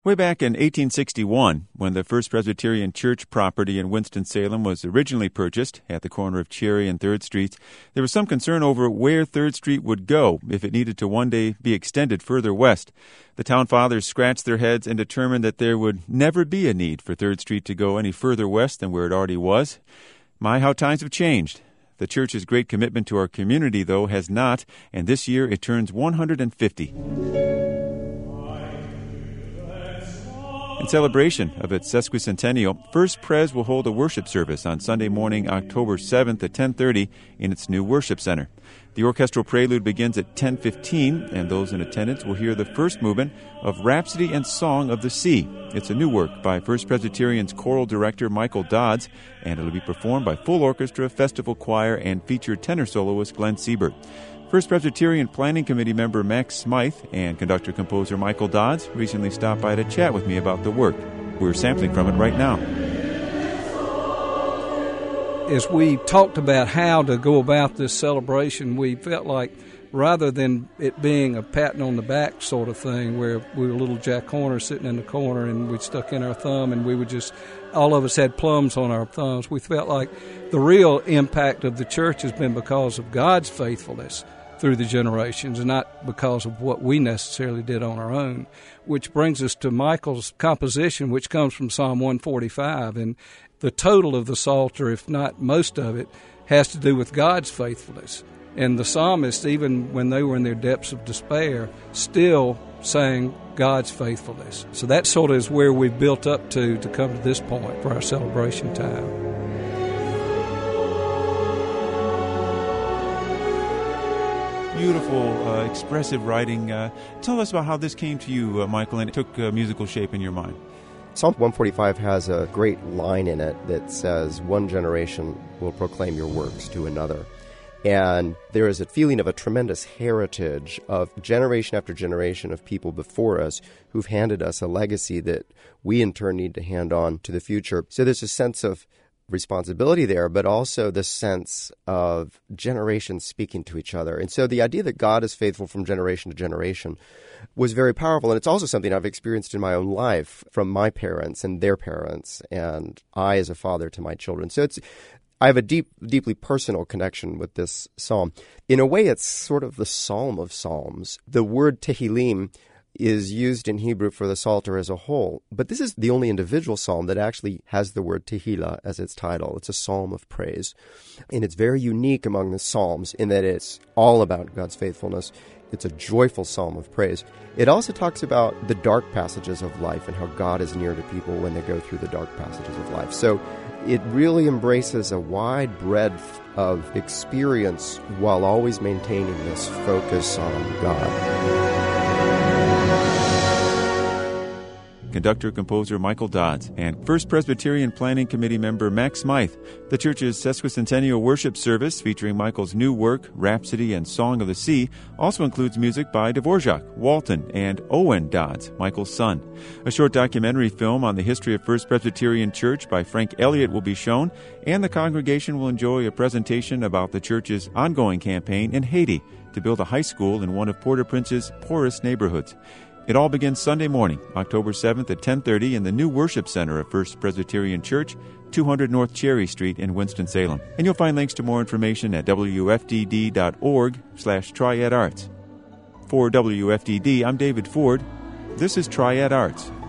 Way back in 1861, when the First Presbyterian Church property in Winston-Salem was originally purchased at the corner of Cherry and 3rd Streets, there was some concern over where 3rd Street would go if it needed to one day be extended further west. The town fathers scratched their heads and determined that there would never be a need for 3rd Street to go any further west than where it already was. My, how times have changed. The church's great commitment to our community, though, has not, and this year it turns 150. In celebration of its sesquicentennial, First Pres will hold a worship service on Sunday morning, October 7th at 10:30 in its new worship center. The orchestral prelude begins at 10:15, and those in attendance will hear the first movement of Rhapsody and Song of the Sea. It's a new work by First Presbyterian's choral director Michael Dodds, and it'll be performed by full orchestra, festival choir, and featured tenor soloist Glenn Siebert. First Presbyterian Planning Committee member Max Smythe and conductor-composer Michael Dodds recently stopped by to chat with me about the work. We're sampling from it right now. As we talked about how to go about this celebration, we felt like rather than it being a patting on the back sort of thing where we were little Jack Horner sitting in the corner and we'd stuck in our thumb and we would just, all of us had plums on our thumbs, we felt like the real impact of the church has been because of God's faithfulness through the generations and not because of what we necessarily did on our own, which brings us to Michael's composition, which comes from Psalm 145. And the total of the Psalter, if not most of it, has to do with God's faithfulness. And the psalmists, even when they were in their depths of despair, still sang God's faithfulness. So that sort of is where we've built up to come to this point for our celebration time. Beautiful, expressive writing. Tell us about how this came to you, Michael, and it took musical shape in your mind. Psalm 145 has a great line in it that says, "One generation will proclaim your works to another." And there is a feeling of a tremendous heritage of generation after generation of people before us who've handed us a legacy that we in turn need to hand on to the future. So there's a sense of responsibility there, but also the sense of generations speaking to each other. And so the idea that God is faithful from generation to generation was very powerful. And it's also something I've experienced in my own life from my parents and their parents, and I as a father to my children. So I have a deeply personal connection with this psalm. In a way, it's sort of the Psalm of Psalms. The word Tehillim is used in Hebrew for the Psalter as a whole, but this is the only individual psalm that actually has the word Tehillah as its title. It's a psalm of praise, and it's very unique among the psalms in that it's all about God's faithfulness. It's a joyful psalm of praise. It also talks about the dark passages of life and how God is near to people when they go through the dark passages of life. So it really embraces a wide breadth of experience while always maintaining this focus on God. Conductor-composer Michael Dodds, and First Presbyterian Planning Committee member Max Smythe. The church's sesquicentennial worship service, featuring Michael's new work, Rhapsody and Song of the Sea, also includes music by Dvorak, Walton, and Owen Dodds, Michael's son. A short documentary film on the history of First Presbyterian Church by Frank Elliott will be shown, and the congregation will enjoy a presentation about the church's ongoing campaign in Haiti to build a high school in one of Port-au-Prince's poorest neighborhoods. It all begins Sunday morning, October 7th at 10:30 in the new worship center of First Presbyterian Church, 200 North Cherry Street in Winston-Salem. And you'll find links to more information at wfdd.org/triadarts. For WFDD, I'm David Ford. This is Triad Arts.